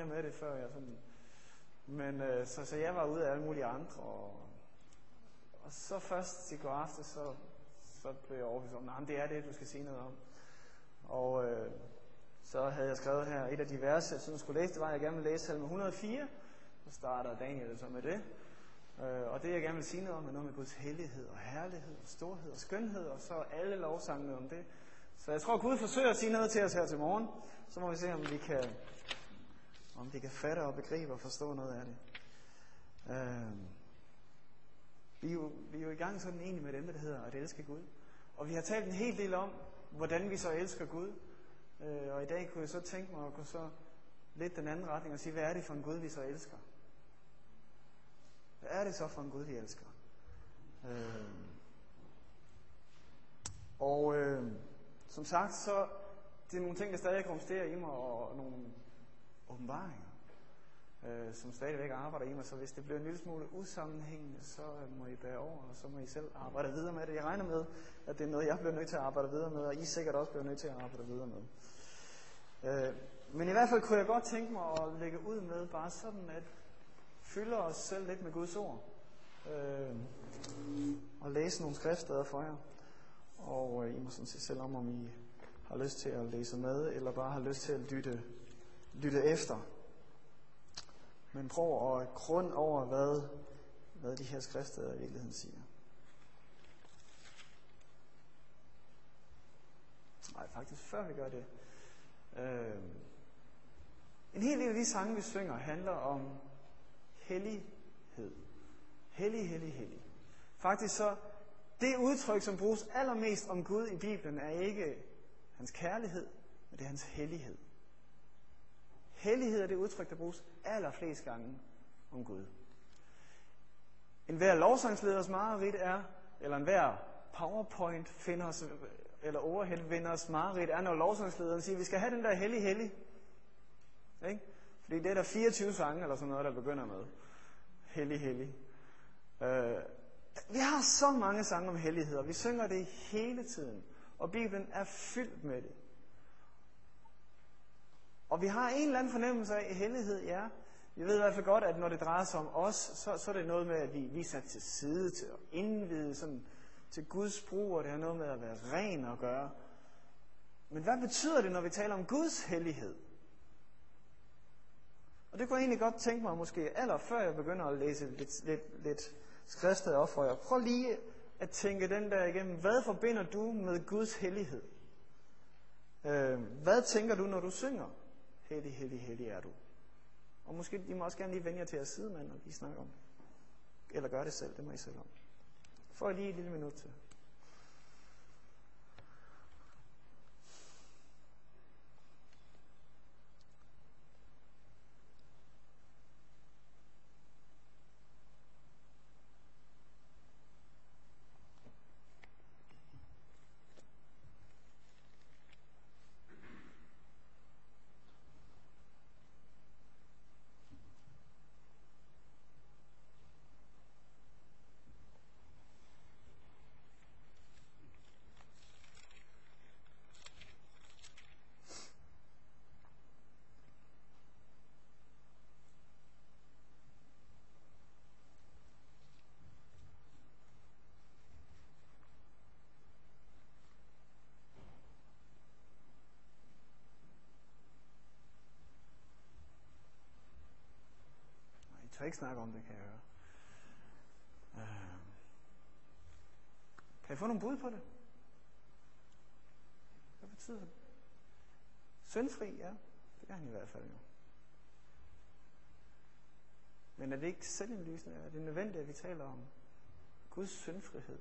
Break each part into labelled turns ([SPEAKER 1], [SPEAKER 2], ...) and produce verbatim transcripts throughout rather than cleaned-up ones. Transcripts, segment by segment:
[SPEAKER 1] mere med det, før jeg sådan... Men øh, så, så jeg var ude af alle mulige andre, og, og så først i går aftes, så, så blev jeg overbevist om, nej, det er det, du skal sige noget om. Og øh, så havde jeg skrevet her, et af de verser, jeg synes, jeg skulle læse, det var, at jeg gerne ville læse salme et hundrede og fire. Så starter Daniel så med det. Øh, og det, jeg gerne vil sige noget om, er noget med Guds hellighed og herlighed og storhed og skønhed, og så alle lovsangene om det. Så jeg tror, Gud forsøger at sige noget til os her til morgen. Så må vi se, om vi kan, om vi kan fatte og begribe og forstå noget af det. Øh, vi, er jo, vi er jo i gang sådan egentlig med det, der hedder at elske Gud. Og vi har talt en hel del om, hvordan vi så elsker Gud. Øh, og i dag kunne jeg så tænke mig at gå så lidt den anden retning og sige, hvad er det for en Gud, vi så elsker? Hvad er det så for en Gud, vi elsker? Øh, og øh, som sagt, så det er nogle ting, der stadig rumsterer i mig, og nogle åbenbaringer, øh, som stadigvæk arbejder i mig. Så hvis det bliver en lille smule usammenhængende, så må I bære over, og så må I selv arbejde videre med det. Jeg regner med, at det er noget, jeg bliver nødt til at arbejde videre med, og I sikkert også bliver nødt til at arbejde videre med. Øh, men i hvert fald kunne jeg godt tænke mig at lægge ud med bare sådan, at fylde os selv lidt med Guds ord. Øh, og læse nogle skriftsteder for jer. Og øh, I må sådan se selv om, om I har lyst til at læse med, eller bare har lyst til at lytte, lytte efter. Men prøv at grund over, hvad, hvad de her skriftsteder i virkeligheden siger. Nej, faktisk før vi gør det. Øh, en hel del af de sange, vi synger, handler om hellighed. Hellig, hellig, hellig. Faktisk så, det udtryk, som bruges allermest om Gud i Bibelen, er ikke hans kærlighed, men det er hans hellighed. Hellighed er det udtryk, der bruges allerflest gange om Gud. En hver lovsangsleders mareridt er, eller en hver PowerPoint finder, eller overhead-vinders mareridt er, når lovsangslederen siger, vi skal have den der hellig, hellig. Ikke? Fordi det er der fireogtyve sange, eller sådan noget, der begynder med. Hellig, hellig. Øh, vi har så mange sange om hellighed, og vi synger det hele tiden. Og Bibelen er fyldt med det. Og vi har en eller anden fornemmelse af hellighed, ja. Vi ved i hvert fald godt, at når det drejer sig om os, så, så er det noget med, at vi, vi er sat til side til at indvide sådan, til Guds brug, og det har noget med at være ren at gøre. Men hvad betyder det, når vi taler om Guds hellighed? Og det kunne jeg egentlig godt tænke mig, måske aller før jeg begynder at læse lidt, lidt, lidt skriftsteder op for jer. Prøv lige at tænke den der igennem. Hvad forbinder du med Guds hellighed? Øh, hvad tænker du, når du synger? Hellig, hellig, hellig er du. Og måske I må også gerne lige vende jer til jeres sidemand, når I snakker om. Eller gør det selv, det må I selv om. Får jeg lige et lille minut til. Jeg tør ikke snakke om det, kan jeg høre. Uh, kan jeg få nogle bud på det? Hvad betyder det? Syndfri, ja. Det kan han i hvert fald jo. Men er det ikke selvindlysende? Er det nødvendigt, at vi taler om Guds syndfrihed?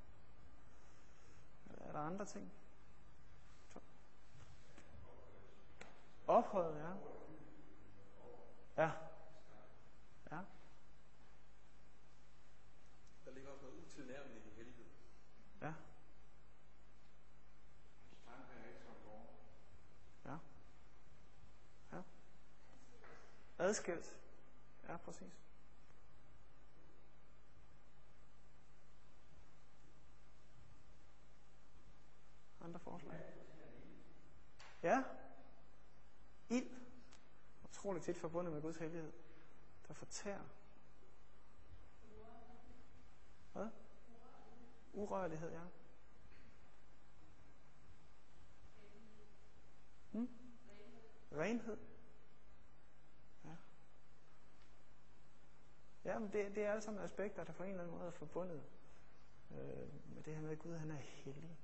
[SPEAKER 1] Er der andre ting? Ophøjet, ja. Ja. Ja.
[SPEAKER 2] Der ligger også noget utilnærmeligt i hellighed.
[SPEAKER 1] Ja. Ja. Ja. Adskilt. Ja, præcis. Andre forslag? Ja. Ild. utroligt tit forbundet med Guds hellighed, der fortærer. Hvad? Urørlighed, ja. Hmm? Renhed. Ja. Ja, men det, det er alle sammen aspekter, der på en eller anden måde er forbundet øh, med det her med, at Gud han er hellig.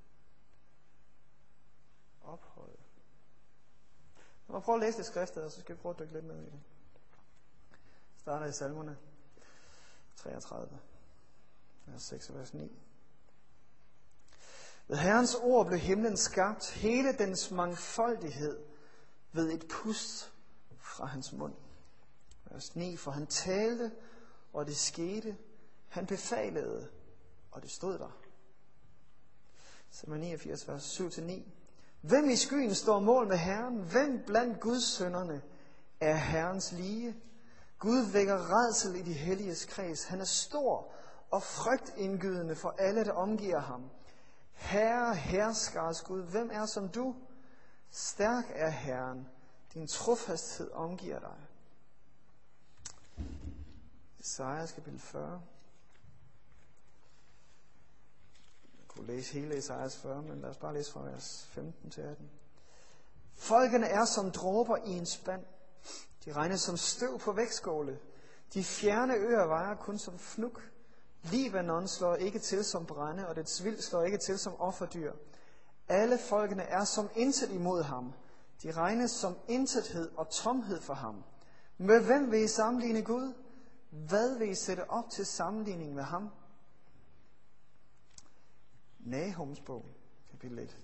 [SPEAKER 1] Ophøjet. Lad mig prøve at læse det skriftet, og så skal vi prøve at dykke lidt ned i det. Starter i Salmerne treogtredive, vers seks og vers ni. Ved Herrens ord blev himlen skabt, hele dens mangfoldighed ved et pust fra hans mund. Vers ni, for han talte, og det skete. Han befalede, og det stod der. Salme niogfirs, vers syv til ni. Hvem i skyen står mål med Herren? Hvem blandt Guds sønnerne er Herrens lige? Gud vækker rædsel i de helliges kreds. Han er stor og frygtindgydende for alle, der omgiver ham. Herre, herskars Gud, hvem er som du? Stærk er Herren, din trofasthed omgiver dig. Esajas kapitel fyrre. Jeg kunne læse hele Esajas fyrre, men lad os bare læse fra vers femten til atten. Folkene er som dråber i en spand. De regnes som støv på vægtskåle. De fjerne øer vejer kun som fnuk. Libanon slår ikke til som brænde, og dets vild slår ikke til som offerdyr. Alle folkene er som intet imod ham. De regnes som intethed og tomhed for ham. Med hvem vil I sammenligne Gud? Hvad vil I sætte op til sammenligning med ham? Nahums bog, kapitel et.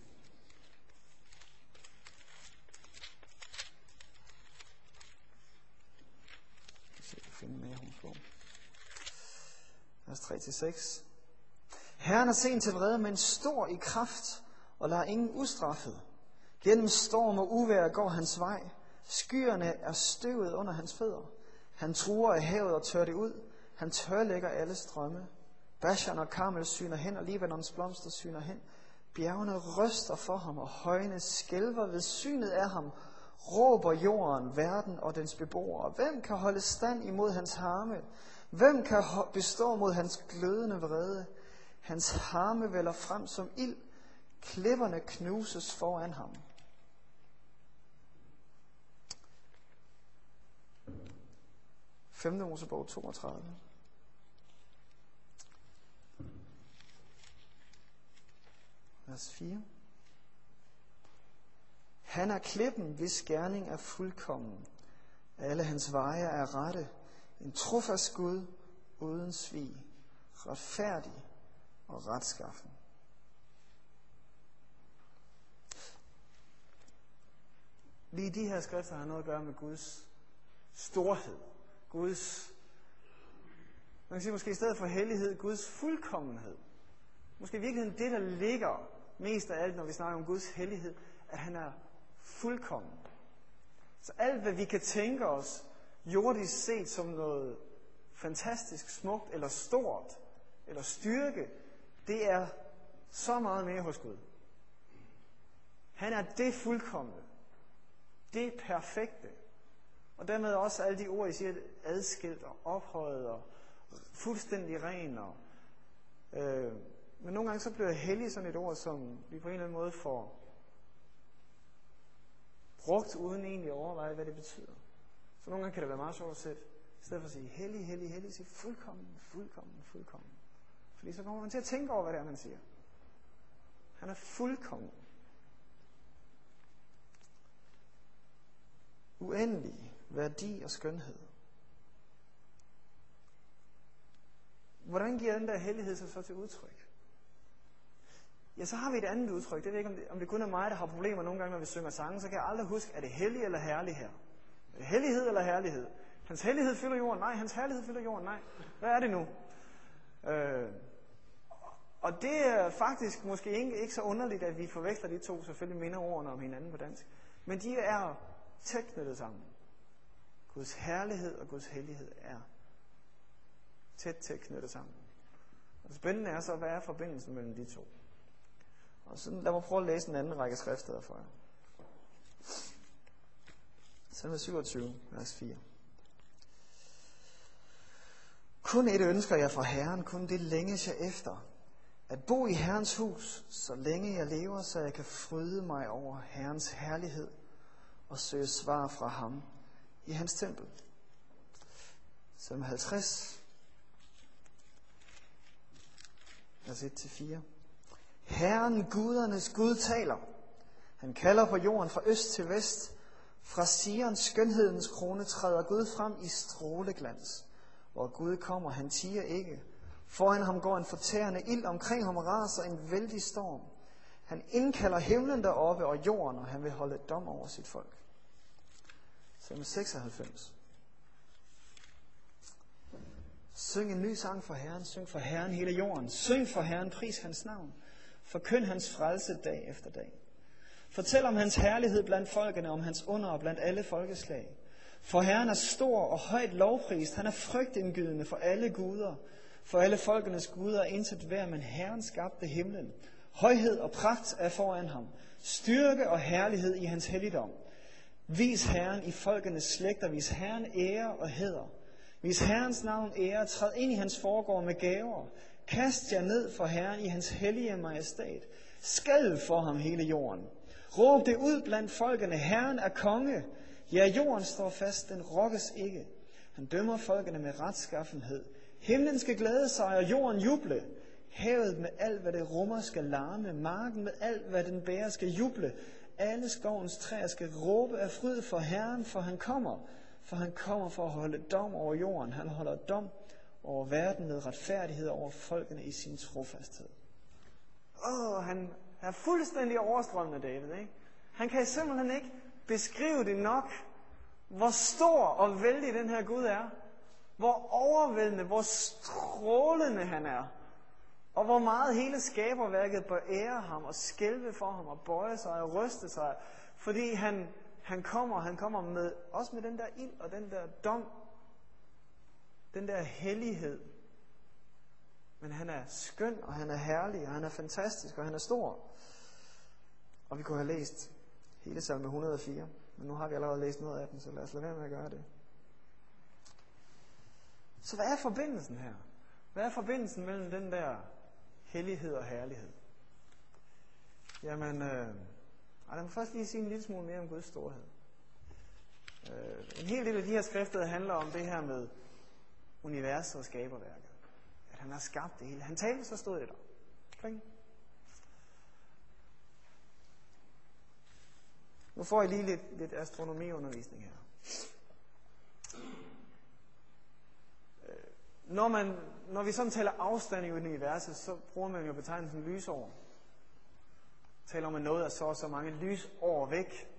[SPEAKER 1] Jeg kan finde Nahums bog. Vers tre til seks. Herren er sent til vrede, men stor i kraft, og lader ingen ustraffet. Gennem storm og uvejr går hans vej. Skyerne er støvet under hans fødder. Han truer af havet og tør det ud. Han tørlægger alle strømme. Bashan og Karmel syner hen, og Libanons blomster syner hen. Bjergene ryster for ham, og højene skælver ved synet af ham. Råber jorden, verden og dens beboere. Hvem kan holde stand imod hans harme? Hvem kan bestå mod hans glødende vrede? Hans harme vælder frem som ild. Klipperne knuses foran ham. femte Mosebog toogtredive. Vers fire. Han er klippen, hvis gerning er fuldkommen. Alle hans veje er rette. En trofast Gud uden svig. Retfærdig og retskaffen. Lige de her skrifter har noget at gøre med Guds storhed. Guds, man kan sige måske i stedet for hellighed, Guds fuldkommenhed. Måske i virkeligheden det, der ligger mest af alt, når vi snakker om Guds hellighed, at han er fuldkommen. Så alt, hvad vi kan tænke os jordisk set som noget fantastisk, smukt eller stort, eller styrke, det er så meget mere hos Gud. Han er det fuldkomne. Det perfekte. Og dermed også alle de ord, I siger, adskilt og ophøjet og fuldstændig ren. Og, øh, men nogle gange så bliver hellig sådan et ord, som vi på en eller anden måde får brugt, uden egentlig at overveje, hvad det betyder. Så nogle gange kan det være meget sjovt at sætte, i stedet for at sige hellig, hellig, hellig, sige fuldkommen, fuldkommen, fuldkommen. Fordi så kommer man til at tænke over, hvad det er, man siger. Han er fuldkommen. Uendelig værdi og skønhed. Hvordan giver den der hellighed sig så til udtryk? Ja, så har vi et andet udtryk. Det ved ikke, om det, om det kun er mig, der har problemer nogle gange, når vi synger sange. Så kan jeg aldrig huske, er det hellig eller herlig her? Er det hellighed eller herlighed? Hans hellighed fylder jorden? Nej. Hans herlighed fylder jorden? Nej. Hvad er det nu? Øh, og det er faktisk måske ikke, ikke så underligt, at vi forveksler de to. Selvfølgelig minder ordene om hinanden på dansk. Men de er tæt knyttet sammen. Guds herlighed og Guds hellighed er tæt, tæt knyttet sammen. Og det spændende er så, hvad er forbindelsen mellem de to? Og så lad mig prøve at læse en anden række skrifter for jer. Salme syvogtyve, vers fire. Kun et ønsker jeg fra Herren, kun det længes jeg efter. At bo i Herrens hus, så længe jeg lever, så jeg kan fryde mig over Herrens herlighed og søge svar fra ham i hans tempel. Salme halvtreds, vers et til fire. Herren gudernes Gud taler. Han kalder på jorden fra øst til vest. Fra Sions skønhedens krone træder Gud frem i stråleglans. Hvor Gud kommer, han tiger ikke. Foran ham går en fortærende ild, omkring ham raser en vældig storm. Han indkalder himlen deroppe og jorden, og han vil holde dom over sit folk. Salme seksoghalvfems. Syng en ny sang for Herren, syng for Herren hele jorden. Syng for Herren, pris hans navn. Forkynd hans frelse dag efter dag. Fortæl om hans herlighed blandt folkene, om hans under blandt alle folkeslag. For Herren er stor og højt lovprist, han er frygtindgydende for alle guder. For alle folkenes guder er intet værd, men Herren skabte himlen. Højhed og pragt er foran ham. Styrke og herlighed i hans helligdom. Vis Herren i folkenes slægter, vis Herren ære og hæder. Vis Herrens navn ære, træd ind i hans forgård med gaver. Kast jer ned for Herren i hans hellige majestat. Skælv for ham hele jorden. Råb det ud blandt folkene, Herren er konge. Ja, jorden står fast, den rokkes ikke. Han dømmer folkene med retskaffenhed. Himlen skal glæde sig, og jorden juble. Havet med alt, hvad det rummer, skal larme. Marken med alt, hvad den bærer, skal juble. Alle skovens træer skal råbe af fryd for Herren, for han kommer. For han kommer for at holde dom over jorden. Han holder dom over verden med retfærdighed over folkene i sin trofasthed. Åh, oh, han er fuldstændig overstrømmende, David, ikke? Han kan simpelthen ikke beskrive det nok, hvor stor og vældig den her Gud er. Hvor overvældende, hvor strålende han er. Og hvor meget hele skaberværket bør ære ham og skælve for ham og bøje sig og ryste sig. Fordi han, han kommer, han kommer med, også med den der ild og den der dom. Den der hellighed. Men han er skøn, og han er herlig, og han er fantastisk, og han er stor. Og vi kunne have læst hele salme et hundrede og fire. Men nu har vi allerede læst noget af den, så lad os lade være med at gøre det. Så hvad er forbindelsen her? Hvad er forbindelsen mellem den der hellighed og herlighed? Jamen, øh, lad mig først lige sige en lille smule mere om Guds storhed. Øh, en hel del af de her skrifter handler om det her med universet og skaberværket. At han har skabt det hele. Han talte, så stod det der. Kling. Nu får I lige lidt, lidt astronomiundervisning her. Når, man, når vi sådan taler afstand i universet, så bruger man jo betegnelsen lysår. Taler man noget af så og så mange lysår væk.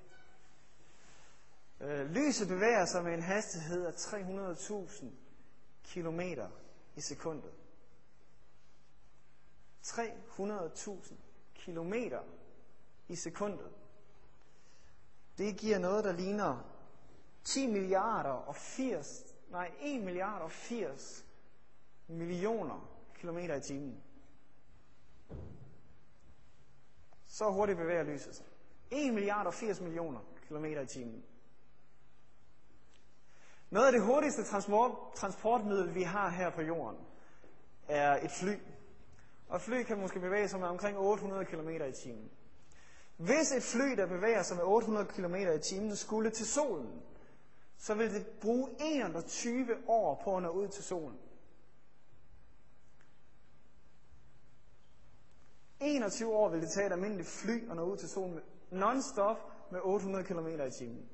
[SPEAKER 1] Øh, lyset bevæger sig med en hastighed af tre hundrede tusind kilometer i sekundet. tre hundrede tusind kilometer i sekundet. Det giver noget, der ligner ti milliarder og firs, nej, en milliard og firs millioner kilometer i timen. Så hurtigt bevæger lyset sig. en milliard og firs millioner kilometer i timen. Noget af det hurtigste transport, transportmiddel, vi har her på jorden, er et fly. Og et fly kan måske bevæge sig med omkring otte hundrede kilometer i timen. Hvis et fly, der bevæger sig med otte hundrede kilometer i timen, skulle til solen, så vil det bruge enogtyve år på at nå ud til solen. enogtyve år vil det tage et almindeligt fly at nå ud til solen non-stop med otte hundrede kilometer i timen.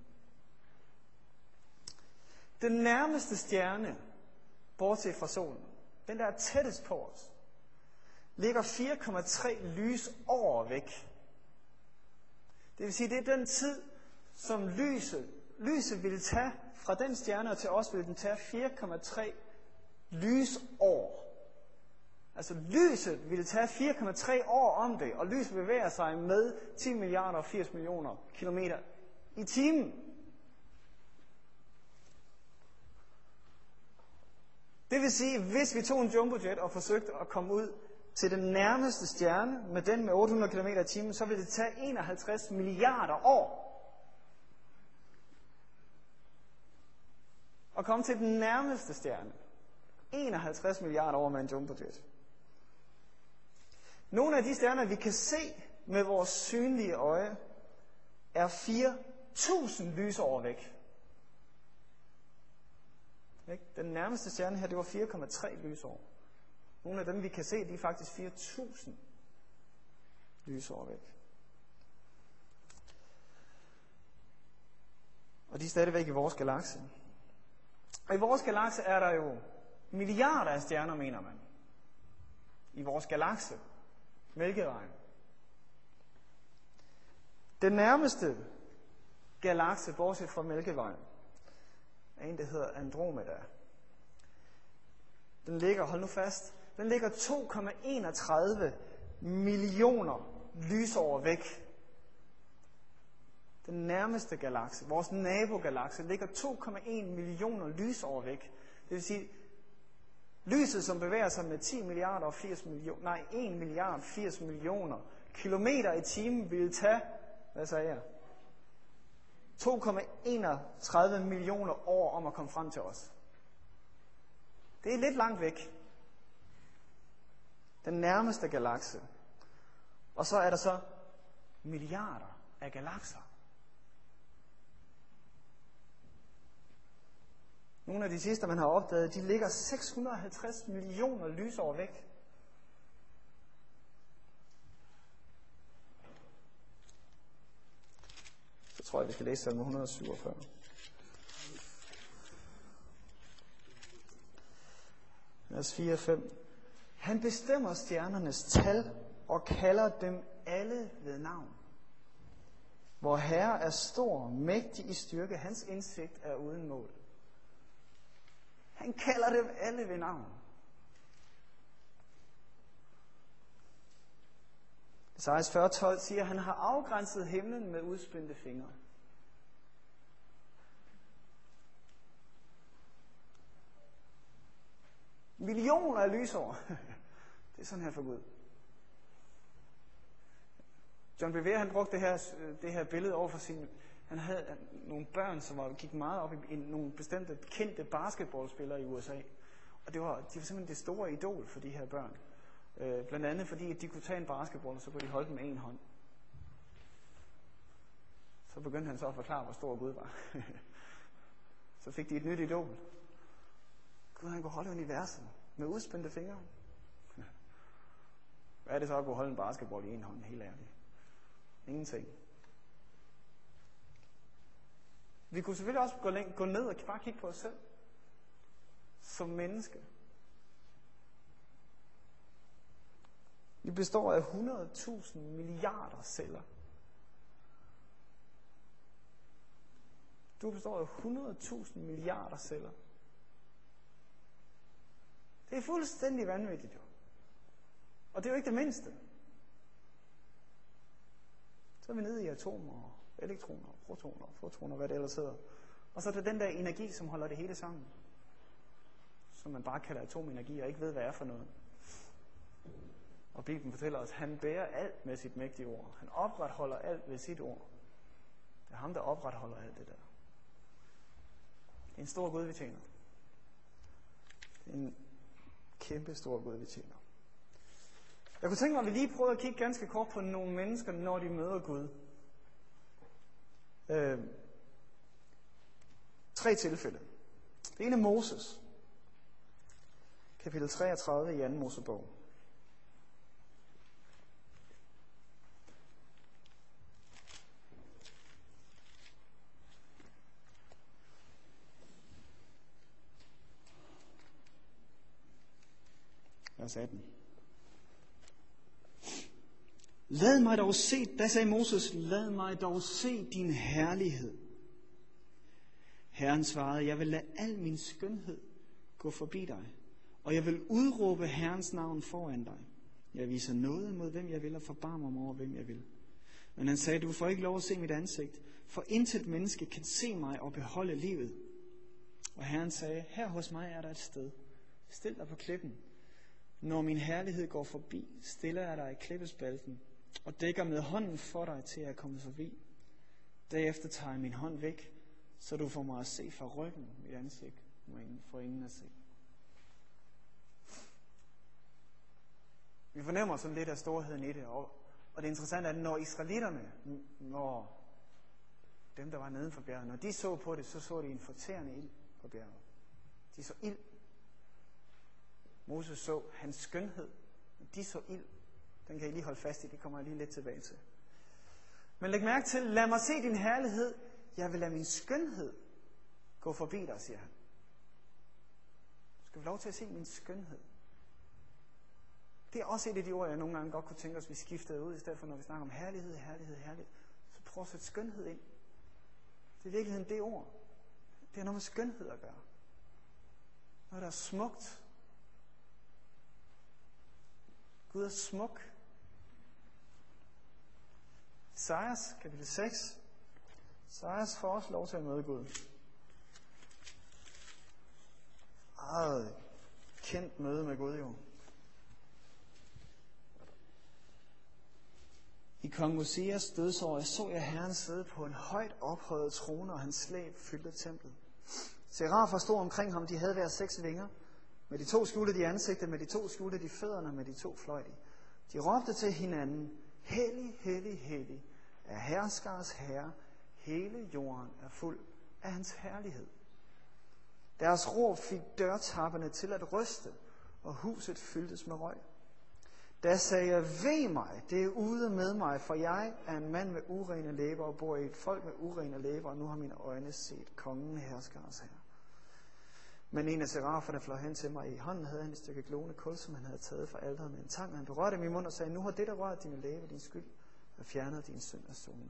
[SPEAKER 1] Den nærmeste stjerne, bortset fra solen, den der er tættest på os, ligger fire komma tre lysår væk. Det vil sige, det er den tid, som lyset, lyset ville tage fra den stjerne og til os, ville den tage fire komma tre lysår. Altså lyset ville tage fire komma tre år om det, og lyset bevæger sig med ti milliarder og firs millioner kilometer i timen. Det vil sige, hvis vi tog en jumbojet og forsøgte at komme ud til den nærmeste stjerne med den med otte hundrede kilometer i timen, så ville det tage enoghalvtreds milliarder år. og komme til den nærmeste stjerne. enoghalvtreds milliarder år med en jumbojet. Nogle af de stjerner, vi kan se med vores synlige øje, er fire tusind lysår væk. Den nærmeste stjerne her, det var fire komma tre lysår. Nogle af dem, vi kan se, de er faktisk fire tusind lysår væk. Og de er stadigvæk i vores galakse. Og i vores galakse er der jo milliarder af stjerner, mener man. I vores galakse. Mælkevejen. Den nærmeste galakse, bortset fra Mælkevejen, er en, der hedder Andromeda. Den ligger, hold nu fast, den ligger to komma enogtredive millioner lysår væk. Den nærmeste galakse, vores nabogalakse, ligger to komma en millioner lysår væk. Det vil sige, lyset, som bevæger sig med ti milliarder og firs millioner, nej, en milliard firs millioner kilometer i timen, ville tage, hvad sagde jeg, to komma enogtredive millioner år om at komme frem til os. Det er lidt langt væk. Den nærmeste galakse. Og så er der så milliarder af galakser. Nogle af de sidste, man har opdaget, de ligger seks hundrede og halvtreds millioner lysår væk. Så tror jeg, vi skal læse salme et hundrede og syvogfyrre. Vers fire og fem. Han bestemmer stjernernes tal og kalder dem alle ved navn. Vor Herre er stor, mægtig i styrke, hans indsigt er uden mål. Han kalder dem alle ved navn. Esajas fyrre tolv siger, at han har afgrænset himlen med udspændte fingre. Millioner af lysår. Det er sådan her for Gud. John Bevere, han brugte det her, det her billede over for sin... Han havde nogle børn, som var, gik meget op i, i nogle bestemte kendte basketballspillere i U S A. Og det var, de var simpelthen det store idol for de her børn. Øh, blandt andet fordi, at de kunne tage en basketball, og så kunne de holde den med en hånd. Så begyndte han så at forklare, hvor stor Gud var. Så fik de et nyt idol. Gud, han kunne holde universet med udspændte fingre. Hvad er det så at kunne holde en basketball i en hånd, helt ærligt? Ingenting. Vi kunne selvfølgelig også gå, læng- gå ned og bare kigge på os selv. Som menneske. Vi består af hundrede tusind milliarder celler. Du består af hundrede tusind milliarder celler. Det er fuldstændig vanvittigt jo. Og det er jo ikke det mindste. Så er vi nede i atomer, elektroner, protoner, fotoner, hvad det ellers hedder. Og så er det den der energi, som holder det hele sammen. Som man bare kalder atomenergi og ikke ved, hvad er for noget. Og Bibelen fortæller os, at han bærer alt med sit mægtige ord. Han opretholder alt ved sit ord. Det er ham, der opretholder alt det der. Det er en stor Gud, vi tjener. Det er en kæmpe stor Gud, vi tjener. Jeg kunne tænke mig, at vi lige prøvede at kigge ganske kort på nogle mennesker, når de møder Gud. Øh, tre tilfælde. Det ene er Moses. Kapitel treogtredive i anden Mosebog. Vers atten. Lad mig dog se, da sagde Moses, lad mig dog se din herlighed. Herren svarede, jeg vil lade al min skønhed gå forbi dig, og jeg vil udråbe Herrens navn foran dig. Jeg viser noget mod hvem jeg vil, og forbarmer mig over hvem jeg vil. Men han sagde, du får ikke lov at se mit ansigt, for intet menneske kan se mig og beholde livet. Og Herren sagde, her hos mig er der et sted. Stil dig på klippen. Når min herlighed går forbi, stiller jeg dig i klippespalten og dækker med hånden for dig til at komme forbi. Derefter tager jeg min hånd væk, så du får mig at se fra ryggen mit ansigt. må ingen, for ingen at se. Vi fornemmer sådan lidt af storheden i det, og, og det interessante er, at når israelitterne, når dem, der var neden for bjerget, når de så på det, så så de en fortærende ild på bjerget. De så ild. Moses så hans skønhed. De så ild. Den kan I lige holde fast i, det kommer jeg lige lidt tilbage til. Men læg mærke til, lad mig se din herlighed. Jeg vil lade min skønhed gå forbi dig, siger han. Du skal få lov til at se min skønhed. Det er også et af de ord, jeg nogle gange godt kunne tænke os, vi skiftede ud, i stedet for når vi snakker om herlighed, herlighed, herlighed. Så prøv at sætte skønhed ind. Det er i virkeligheden det ord. Det har noget med skønhed at gøre. Noget, der er smukt. Gud er smuk. Esajas, kapitel seks. Esajas får også lov til at møde Gud. Meget kendt møde med Gud jo. I kong Uzias dødsår så jeg Herren sidde på en højt ophøjet trone, og hans slæb fyldte templet. Serafer stod omkring ham, de havde hver seks vinger. Med de to skjulte de ansigtet, med de to skjulte de fødderne, med de to fløj de. De råbte til hinanden, hellig, hellig, hellig, er herskers herre, hele jorden er fuld af hans herlighed. Deres råb fik dørtapperne til at ryste, og huset fyldtes med røg. Da sagde jeg, ved mig, det er ude med mig, for jeg er en mand med urene læber og bor i et folk med urene læber, og nu har mine øjne set kongen, herskers herre. Men en af seraferne fløj hen til mig. I hånden havde han et stykke glående kul, som han havde taget fra alteret med en tang, og han berørte min mund og sagde, nu har det, der rørt dine læber, din skyld, og fjernet din synd af solen.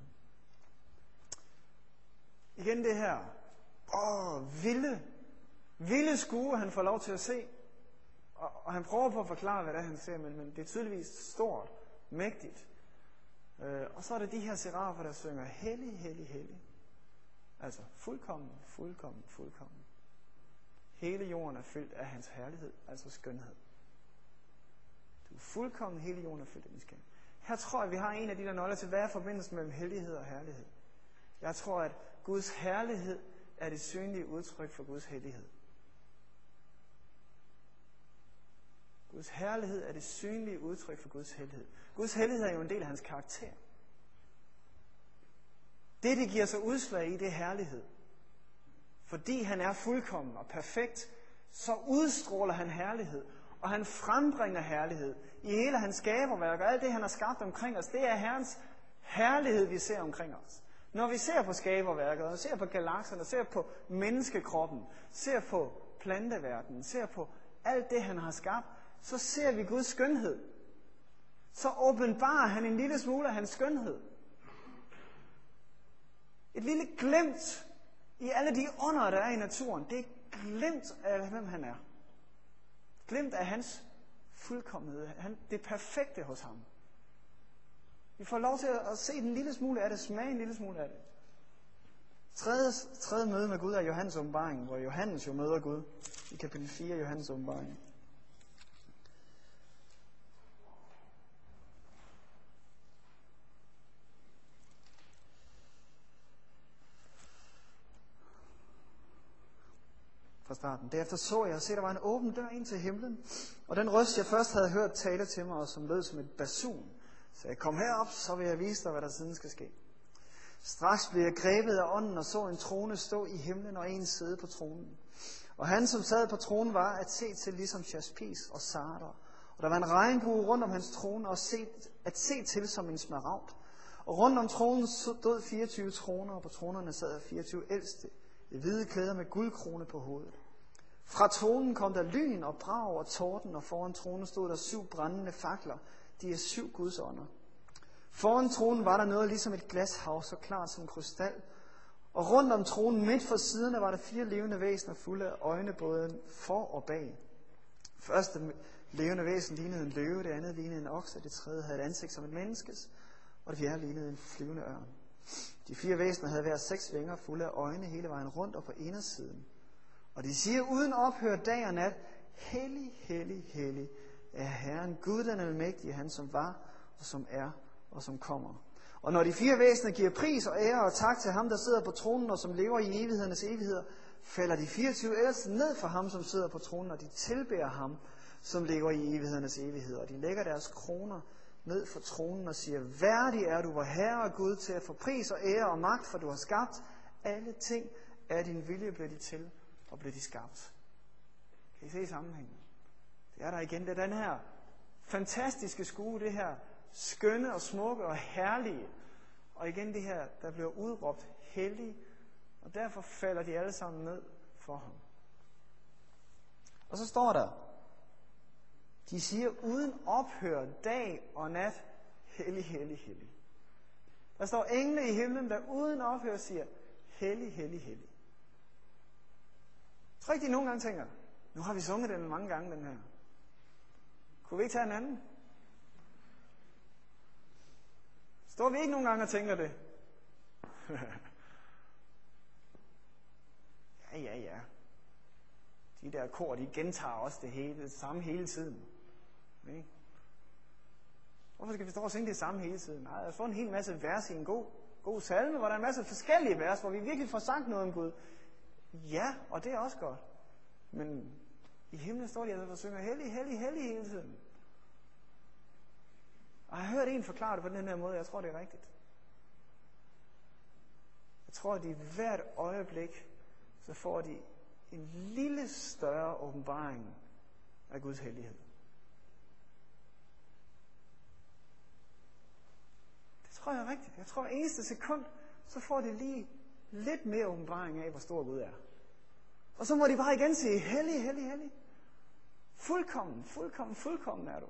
[SPEAKER 1] Igen det her, åh, vilde, vilde skue, han får lov til at se. Og, og han prøver på at forklare, hvad det er, han ser, men, men det er tydeligvis stort, mægtigt. Øh, og så er det de her serafer, der synger, hellig, hellig, hellig. Altså fuldkommen, fuldkommen, fuldkommen. Hele jorden er fyldt af hans herlighed, altså skønhed. Du er fuldkommen, hele jorden er fyldt af din skønhed. Her tror jeg, vi har en af de der nøgler til, hvad er forbindelsen mellem hellighed og herlighed. Jeg tror, at Guds herlighed er det synlige udtryk for Guds hellighed. Guds herlighed er det synlige udtryk for Guds hellighed. Guds hellighed er jo en del af hans karakter. Det, det giver sig udslag i, det er herlighed. Fordi han er fuldkommen og perfekt, så udstråler han herlighed. Og han frembringer herlighed i hele hans skaberværk. Og alt det, han har skabt omkring os, det er Herrens herlighed, vi ser omkring os. Når vi ser på skaberværket, og ser på galakserne, ser på menneskekroppen, ser på planteverdenen, ser på alt det, han har skabt, så ser vi Guds skønhed. Så åbenbarer han en lille smule af hans skønhed. Et lille glimt i alle de under, der er i naturen. Det er glimt af, hvem han er. Glimt af hans fuldkommenhed. Han, det perfekte hos ham. Vi får lov til at se en lille smule af det, smage en lille smule af det. Tredje, tredje møde med Gud er Johannes åbenbaring, hvor Johannes jo møder Gud i kapitel fire af Johannes åbenbaring. Fra starten. Derefter så jeg, og se, der var en åben dør ind til himlen, og den røst, jeg først havde hørt tale til mig, og som lød som et basun, så jeg kom herop, så vil jeg vise dig, hvad der siden skal ske. Straks blev jeg grebet af ånden, og så en trone stå i himlen, og en sidde på tronen. Og han, som sad på tronen, var at se til ligesom jaspis og sarder. Og der var en regnbue rundt om hans trone, og se, at se til som en smaragd. Og rundt om tronen stod fireogtyve troner, og på tronerne sad fireogtyve ældste, i hvide klæder med guldkrone på hovedet. Fra tronen kom der lyn og brag og torden, og foran tronen stod der syv brændende fakler. De er syv Guds ånder. Foran tronen var der noget ligesom et glashav, så klart som krystal. Og rundt om tronen midt for siderne var der fire levende væsener fulde af øjne, både for og bag. Første levende væsen lignede en løve, det andet lignede en okse, det tredje havde et ansigt som et menneskes, og det fjerde lignede en flyvende ørn. De fire væsener havde hver seks vinger fulde af øjne hele vejen rundt og på indersiden. Og de siger uden ophør dag og nat, hellig, hellig, hellig er Herren Gud, den almægtige, han som var og som er og som kommer. Og når de fire væsener giver pris og ære og tak til ham, der sidder på tronen og som lever i evighedernes evigheder, falder de fireogtyve ældste ned for ham, som sidder på tronen, og de tilbeder ham, som ligger i evighedernes evighed. Og de lægger deres kroner ned for tronen og siger, værdig er du, vor Herre og Gud, til at få pris og ære og magt, for du har skabt alle ting. Af din vilje blev de til, og blev de skabt. Kan I se sammenhængen? Det er der igen. Det er den her fantastiske skue, det her skønne og smukke og herlige. Og igen det her, der bliver udråbt hellig, og derfor falder de alle sammen ned for ham. Og så står der, de siger uden ophør dag og nat, hellig, hellig, hellig. Der står engle i himlen, der uden ophør siger, hellig, hellig, hellig. Jeg tror ikke, de nogle gange tænker, nu har vi sunget den mange gange, den her. Kunne vi ikke tage en anden? Står vi ikke nogle gange og tænker det? ja, ja, ja. De der kor, de gentager også det, hele, det samme hele tiden. Okay? Hvorfor skal vi stå og synge det samme hele tiden? Nej, der står en hel masse vers i en god, god salme, hvor der er en masse forskellige vers, hvor vi virkelig får sagt noget om Gud. Ja, og det er også godt. Men i himlen står de altså og synger hellig, hellig, hellig hele tiden. Og jeg har hørt en forklare det på den her måde, jeg tror det er rigtigt. Jeg tror, at i hvert øjeblik, så får de en lille større åbenbaring af Guds hellighed. Det tror jeg er rigtigt. Jeg tror, at eneste sekund, så får de lige lidt mere åbenbaring af, hvor stor Gud er. Og så må de bare igen sige, hellig, hellig, hellig. Fuldkommen, fuldkommen, fuldkommen er du.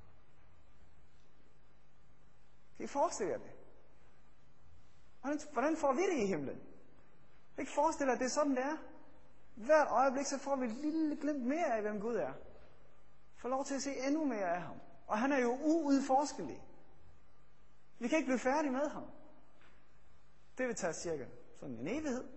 [SPEAKER 1] Kan I forestille jer det? Hvordan, hvordan får vi det i himlen? Jeg kan forestille jer, at det er sådan, det er. Hvert øjeblik, så får vi et lille glimt mere af, hvem Gud er. Får lov til at se endnu mere af ham. Og han er jo uudforskelig. Vi kan ikke blive færdige med ham. Det vil tage cirka sådan en evighed.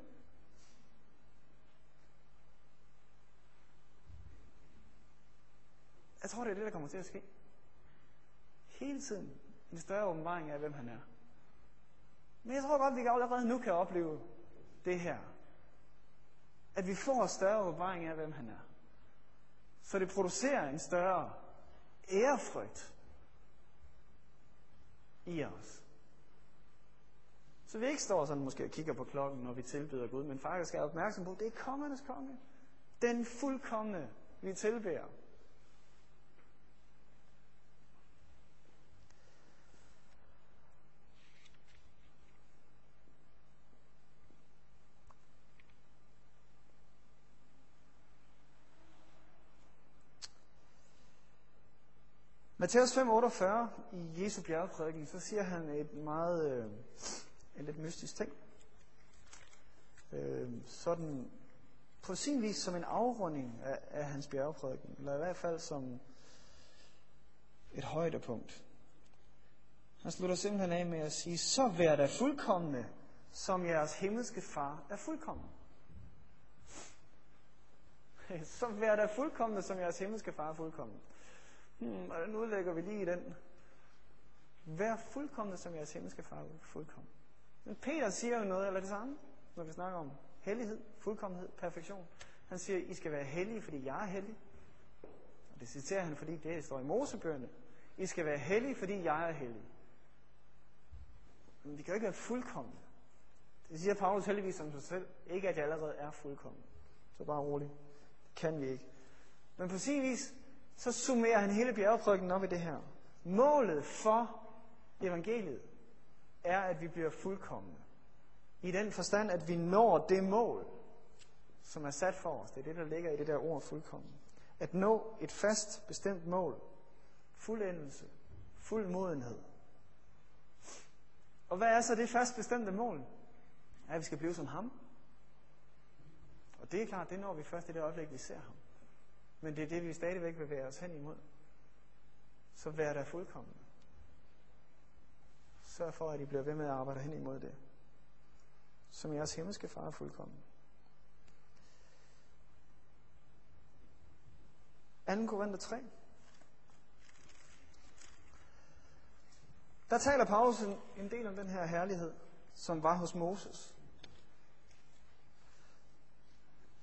[SPEAKER 1] Jeg tror, det er det, der kommer til at ske. Hele tiden en større åbenbaring af, hvem han er. Men jeg tror godt, vi allerede nu kan opleve det her. At vi får en større åbenbaring af, hvem han er. Så det producerer en større ærefrygt i os. Så vi ikke står sådan måske og kigger på klokken, når vi tilbeder Gud, men faktisk er opmærksom på, at det er kongernes konge. Den fuldkomne, vi tilbeder. Matthæus fem otteogfyrre i Jesu bjergprædiken, så siger han et meget, øh, en lidt mystisk ting. Øh, sådan på sin vis som en afrunding af, af hans bjergprædiken, eller i hvert fald som et højdepunkt. Han slutter simpelthen af med at sige, så vær da fuldkomne, som jeres himmelske far er fuldkommen. Så vær da fuldkomne, som jeres himmelske far er fuldkommen. Hmm, hvordan udlægger vi lige den? Vær fuldkomne, som jeres himmelske far er fuldkommen. Men Peter siger jo noget eller det samme, når vi snakker om hellighed, fuldkommenhed, perfektion. Han siger, I skal være hellige, fordi jeg er hellig. Og det citerer han, fordi det står i Mosebøgerne. I skal være hellige, fordi jeg er hellig. Men vi kan jo ikke være fuldkomne. Det siger Paulus heldigvis om sig selv. Ikke at jeg allerede er fuldkommen. Så bare roligt. Det kan vi ikke. Men på sin vis, så summerer han hele bjergprædiken op i det her. Målet for evangeliet er, at vi bliver fuldkomne. I den forstand, at vi når det mål, som er sat for os. Det er det, der ligger i det der ord fuldkommen. At nå et fast, bestemt mål. Fuldendelse. Fuld modenhed. Og hvad er så det fast bestemte mål? At vi skal blive som ham. Og det er klart, det når vi først i det øjeblik, vi ser ham. Men det er det, vi stadigvæk bevæger os hen imod. Så vær der fuldkommen. Sørg for, at I bliver ved med at arbejde hen imod det. Som jeres himmelske far er fuldkommen. anden Korinther tre. Der taler Paulus en, en del om den her herlighed, som var hos Moses.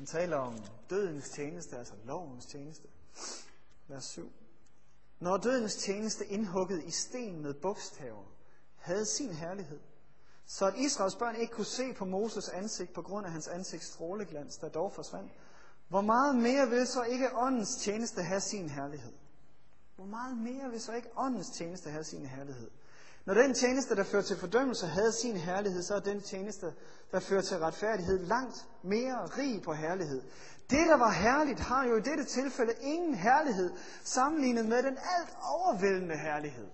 [SPEAKER 1] Han taler om dødens tjeneste, altså lovens tjeneste. Vers syv. Når dødens tjeneste indhugget i sten med bogstaver havde sin herlighed, så at Israels børn ikke kunne se på Moses ansigt på grund af hans ansigts stråleglans, der dog forsvandt, hvor meget mere vil så ikke åndens tjeneste have sin herlighed? Hvor meget mere vil så ikke åndens tjeneste have sin herlighed? Når den tjeneste, der fører til fordømmelse, havde sin herlighed, så er den tjeneste, der fører til retfærdighed, langt mere rig på herlighed. Det, der var herligt, har jo i dette tilfælde ingen herlighed, sammenlignet med den alt overvældende herlighed.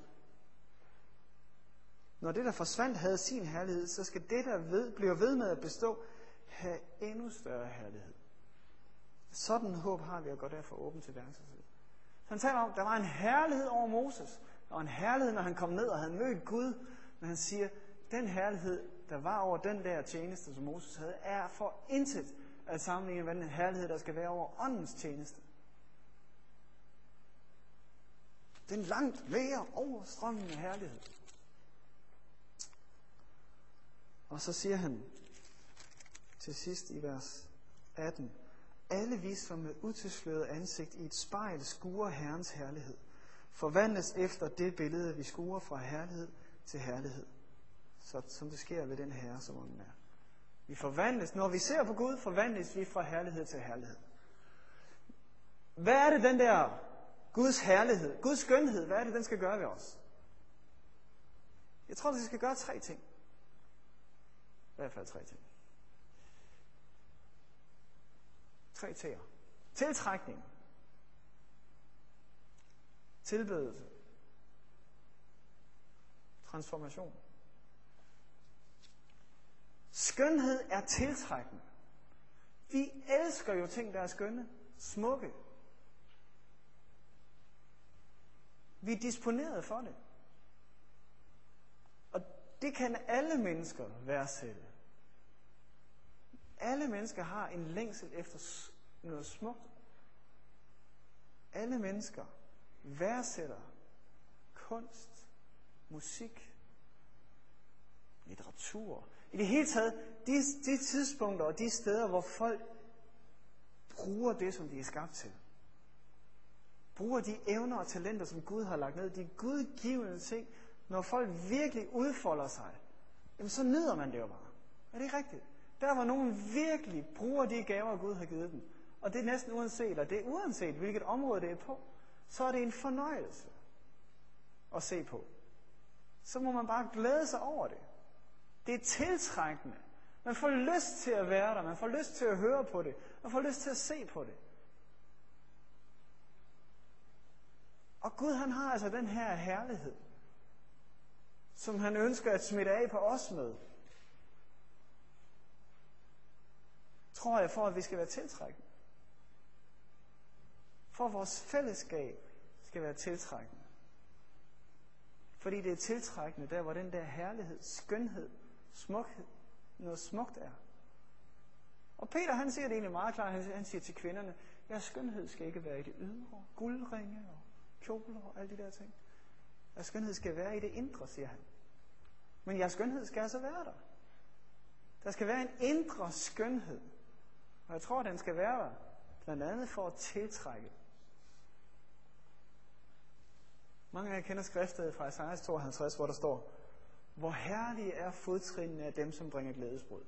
[SPEAKER 1] Når det, der forsvandt, havde sin herlighed, så skal det, der ved, bliver ved med at bestå, have endnu større herlighed. Sådan håb har vi at gå derfor åben til værksted. Han taler om, at der var en herlighed over Moses. Der var en herlighed, når han kom ned og havde mødt Gud. Men han siger, den herlighed, der var over den der tjeneste, som Moses havde, er for intet at sammenligne med den herlighed, der skal være over åndens tjeneste. Den langt mere overstrømmende herlighed. Og så siger han til sidst i vers atten, alle vi, som med utilsløret ansigt i et spejl skuer Herrens herlighed, forvandles efter det billede, vi skuer fra herlighed til herlighed, så som det sker ved den Herre, som ånden er. Vi forvandles, når vi ser på Gud, forvandles vi fra herlighed til herlighed. Hvad er det, den der Guds herlighed, Guds skønhed, hvad er det, den skal gøre ved os? Jeg tror, det skal gøre tre ting. I hvert fald tre ting. Tre T'er. Tiltrækning. Tilbedelse. Transformation. Skønhed er tiltrækkende. Vi elsker jo ting, der er skønne, smukke. Vi er disponeret for det. Og det kan alle mennesker værdsætte. Alle mennesker har en længsel efter noget smukt. Alle mennesker værdsætter kunst, musik, litteratur. I det hele taget, de, de tidspunkter og de steder, hvor folk bruger det, som de er skabt til. Bruger de evner og talenter, som Gud har lagt ned. De gudgivende ting. Når folk virkelig udfolder sig, jamen så nyder man det jo bare. Er det ikke rigtigt? Der hvor nogen virkelig bruger de gaver, Gud har givet dem, og det er næsten uanset, og det er uanset, hvilket område det er på, så er det en fornøjelse at se på. Så må man bare glæde sig over det. Det er tiltrækkende. Man får lyst til at være der, man får lyst til at høre på det, man får lyst til at se på det. Og Gud, han har altså den her herlighed, som han ønsker at smitte af på os med. Tror jeg, for at vi skal være tiltrækkende. For at vores fællesskab skal være tiltrækkende. Fordi det er tiltrækkende der, hvor den der herlighed, skønhed, smukhed, noget smukt er. Og Peter, han siger det egentlig meget klart. Han, han siger til kvinderne, jeres skønhed skal ikke være i det ydre, guldringe og kjoler og alle de der ting. Jeres skønhed skal være i det indre, siger han. Men jeres skønhed skal altså være der. Der skal være en indre skønhed. Og jeg tror, den skal være der, blandt andet for at tiltrække. Mange af jer kender skriftet fra Esajas tooghalvtreds, hvor der står, hvor herlige er fodtrinene af dem, som bringer glædesbrud.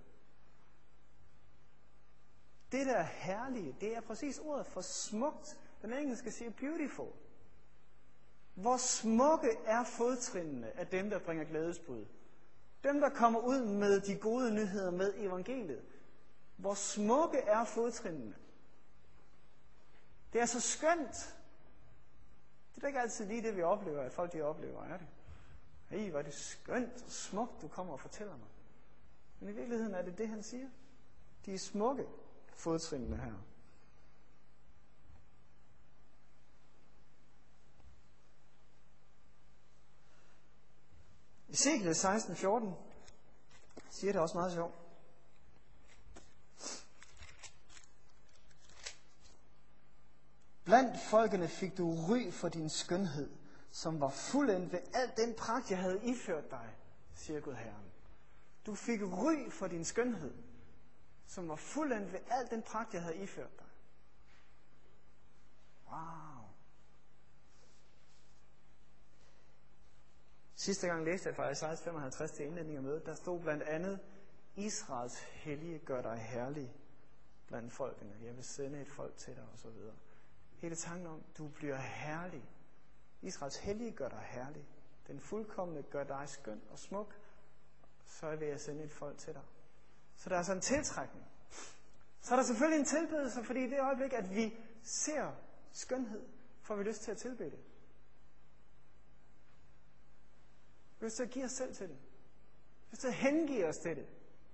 [SPEAKER 1] Det der herlige, det er præcis ordet for smukt. Den engelske siger beautiful. Hvor smukke er fodtrinene af dem, der bringer glædesbrud. Dem, der kommer ud med de gode nyheder med evangeliet. Hvor smukke er fodtrinene. Det er så skønt. Det er da ikke altid lige det, vi oplever, at folk de oplever, er det? Hey, hvor er det skønt og smukt, du kommer og fortæller mig. Men i virkeligheden er det det, han siger. De er smukke, fodtrinene her. Ezekiel seksten fjorten siger det også meget sjovt. Blandt folkene fik du ry for din skønhed, som var fuldendt ved al den pragt, jeg havde iført dig, siger Gud Herren. Du fik ry for din skønhed, som var fuldendt ved al den pragt, jeg havde iført dig. Wow. Sidste gang læste jeg fra Esajas femoghalvtreds til indledning af mødet, der stod blandt andet, Israels hellige gør dig herlig blandt folkene. Jeg vil sende et folk til dig, og så videre. Hele tanken om, du bliver herlig. Israels hellige gør dig herlig. Den fuldkomne gør dig skøn og smuk. Så vil jeg sende et folk til dig. Så der er sådan en tiltrækning. Så er der selvfølgelig en tilbedelse, fordi i det øjeblik, at vi ser skønhed, får vi lyst til at tilbede det. Vi har lyst til at give os selv til det. Vi har lyst til at hengive os til det.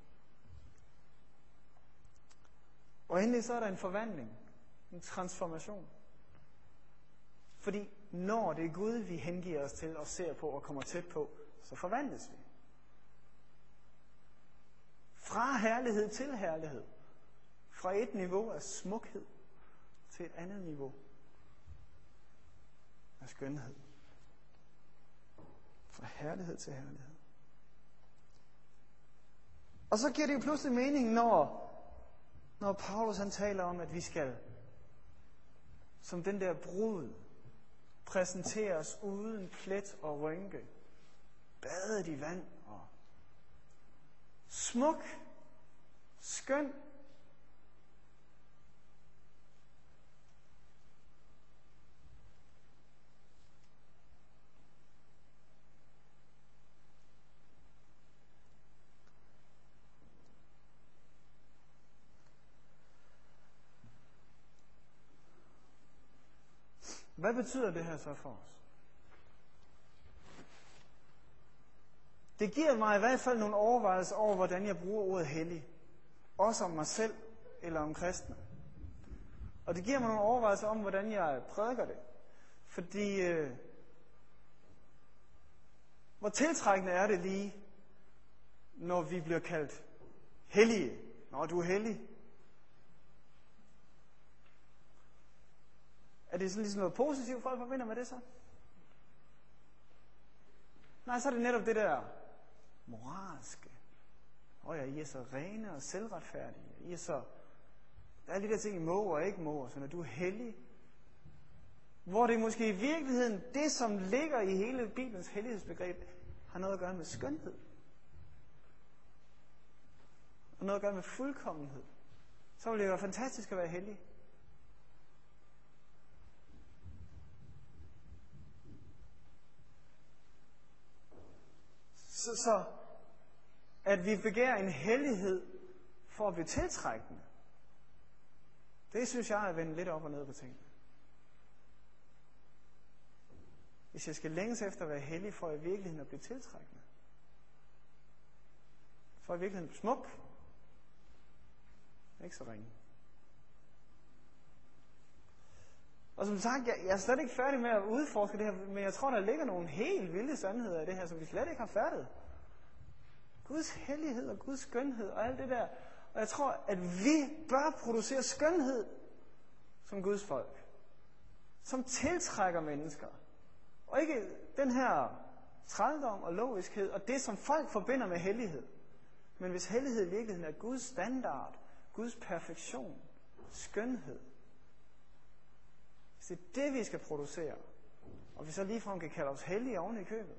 [SPEAKER 1] Og endelig så er der en forvandling. En transformation. Fordi når det er Gud, vi hengiver os til og ser på og kommer tæt på, så forvandles vi. Fra herlighed til herlighed. Fra et niveau af smukhed til et andet niveau af skønhed. Fra herlighed til herlighed. Og så giver det jo pludselig mening, når, når Paulus han taler om, at vi skal, som den der brud, præsenteres uden plet og rynke, badet i vand og smuk, skøn. Hvad betyder det her så for os? Det giver mig i hvert fald nogle overvejelser over, hvordan jeg bruger ordet hellig. Også om mig selv eller om kristne. Og det giver mig nogle overvejelser om, hvordan jeg prædiker det. Fordi, øh, hvor tiltrækkende er det lige, når vi bliver kaldt hellige. Når du er hellig. Er det sådan ligesom noget positivt, folk forbinder med det så? Nej, så er det netop det der moralske. Åh ja, I er så rene og selvretfærdige. I er så... Der er de der ting, I må og ikke må, så når du er hellig. Hvor det måske i virkeligheden, det som ligger i hele Bibelens hellighedsbegreb, har noget at gøre med skønhed. Og noget at gøre med fuldkommenhed. Så vil det være fantastisk at være hellig. Så, så at vi begærer en hellighed for at blive tiltrækkende, det synes jeg er at vende lidt op og ned på tingene. Hvis jeg skal længes efter at være hellig, for i virkeligheden at blive tiltrækkende. For i virkeligheden at blive smuk. Ikke så ringe. Og som sagt, jeg, jeg er slet ikke færdig med at udforske det her, men jeg tror, der ligger nogle helt vilde sandheder i det her, som vi slet ikke har færdigt. Guds hellighed og Guds skønhed og alt det der. Og jeg tror, at vi bør producere skønhed som Guds folk. Som tiltrækker mennesker. Og ikke den her trældom og logiskhed og det, som folk forbinder med hellighed. Men hvis hellighed i virkeligheden er Guds standard, Guds perfektion, skønhed. Hvis det er det, vi skal producere, og vi så ligefrem kan kalde os hellige oven i købet,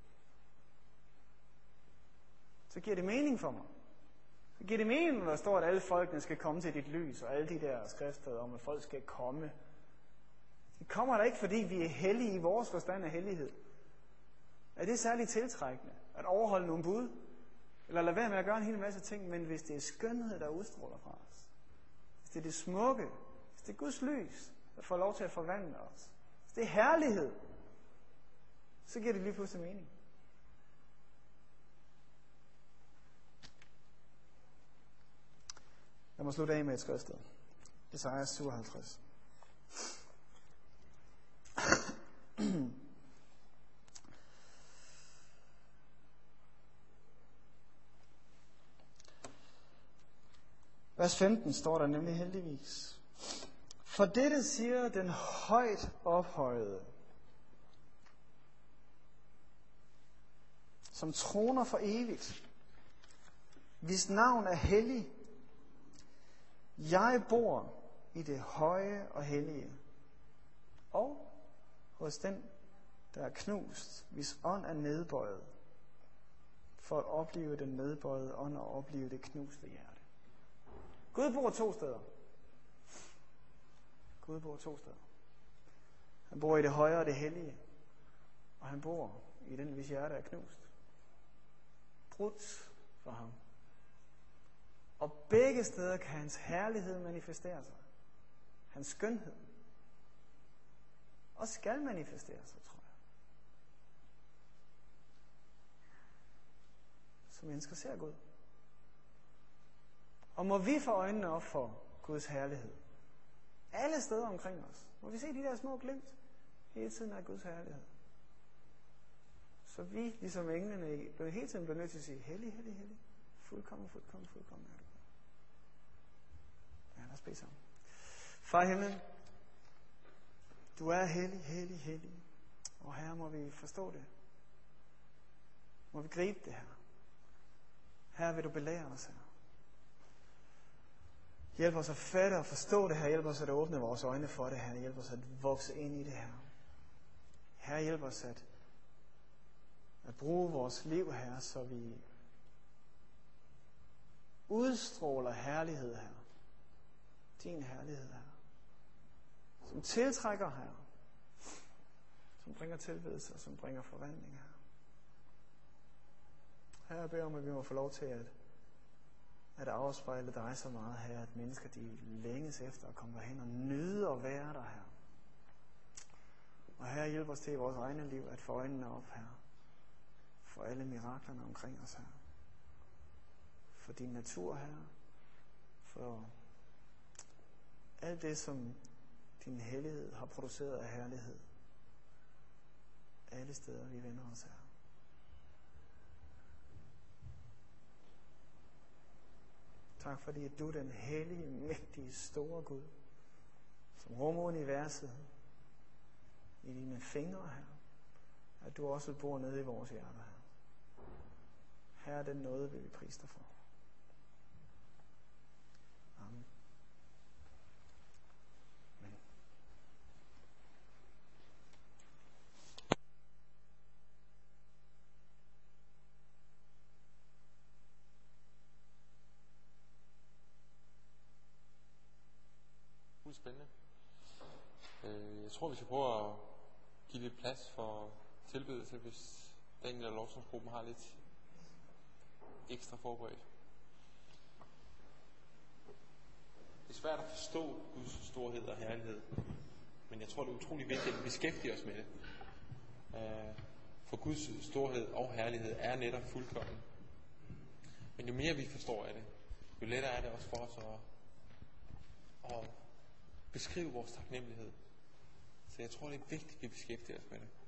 [SPEAKER 1] så giver det mening for mig. Så giver det mening, når der står, at alle folkene skal komme til dit lys, og alle de der skrifter om, at folk skal komme. De kommer der ikke, fordi vi er hellige i vores forstand af hellighed. Er det særligt tiltrækkende at overholde nogle bud? Eller lade være med at gøre en hel masse ting, men hvis det er skønhed, der udstråler fra os, hvis det er det smukke, hvis det er Guds lys, der får lov til at forvandle os, hvis det er herlighed, så giver det lige pludselig mening. Jeg må slutte af med et skriftsted. Esajas syvoghalvtreds. Vers femten står der nemlig heldigvis. For dette siger den højt ophøjede, som troner for evigt, hvis navn er hellig, Jeg bor i det høje og hellige, og hos den, der er knust, hvis ånd er nedbøjet, for at opleve den nedbøjede ånd og opleve det knuste hjerte. Gud bor to steder. Gud bor to steder. Han bor i det høje og det hellige, og han bor i den, hvis hjerte er knust. Brudt for ham. Og begge steder kan hans herlighed manifestere sig. Hans skønhed. Og skal manifestere sig, tror jeg. Så mennesker ser Gud. Og må vi få øjnene op for Guds herlighed. Alle steder omkring os. Må vi se de der små glimt hele tiden af Guds herlighed. Så vi, ligesom englene, bliver hele tiden bliver nødt til at sige, hellig, hellig, hellig. Fuldkommen, fuldkommen, fuldkommen er du. Ja, lad os bede sammen. Far i himlen, du er hellig, hellig, hellig. Og her må vi forstå det. Må vi gribe det her. Her vil du belære os her. Hjælp os at fatte og forstå det her. Hjælp os at åbne vores øjne for det her. Hjælp os at vokse ind i det her. Her hjælp os at, at bruge vores liv her, så vi udstråler herlighed her. Din herlighed her. Som tiltrækker her. Som bringer tilbedelse og som bringer forvandling her. Her jeg beder om, at vi må få lov til at, at afspejle dig så meget her, at mennesker de længes efter at komme derhen og nyde at være der her. Og her hjælp os til i vores egne liv at få øjnene op her. For alle miraklerne omkring os her. For din natur her. For alt det, som din hellighed har produceret af herlighed. Alle steder, vi vender os her. Tak fordi, at du er den hellige, mægtige, store Gud, som rummer universet i dine fingre her. At du også bor nede i vores hjerter her. Her er den noget, vil vi prise dig for. Amen. Amen.
[SPEAKER 2] Spændende. Jeg tror, vi skal prøve at give lidt plads for tilbedelse, hvis den eller lovsangsgruppen har lidt ekstra forberedt. Det er svært at forstå Guds storhed og herlighed, men jeg tror, det er utrolig vigtigt, at vi beskæftiger os med det. For Guds storhed og herlighed er netop fuldkommen. Men jo mere vi forstår af det, jo lettere er det også for os at, at beskrive vores taknemmelighed. Så jeg tror, det er vigtigt, at vi beskæftiger os med det.